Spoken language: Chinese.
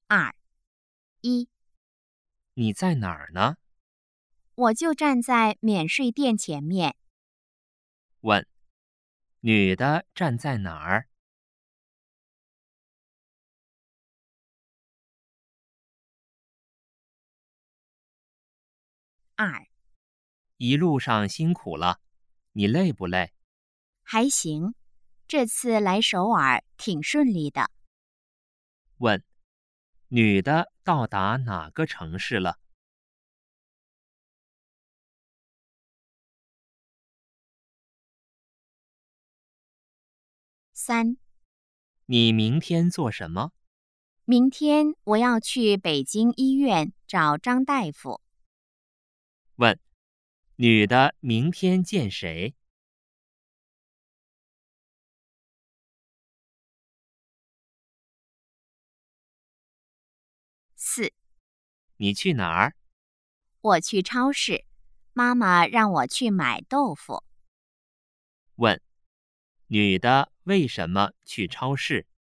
2、1， 你在哪儿呢？ 我就站在免税店前面。 问，女的站在哪儿 2、 一路上辛苦了，你累不累？ 还行，这次来首尔挺顺利的。 问，女的到达哪个城市了 3、 你明天做什么？ 明天我要去北京医院找张大夫。 问，女的明天见谁？ 4、 你去哪儿？ 我去超市，妈妈让我去买豆腐。 问，女的为什么去超市？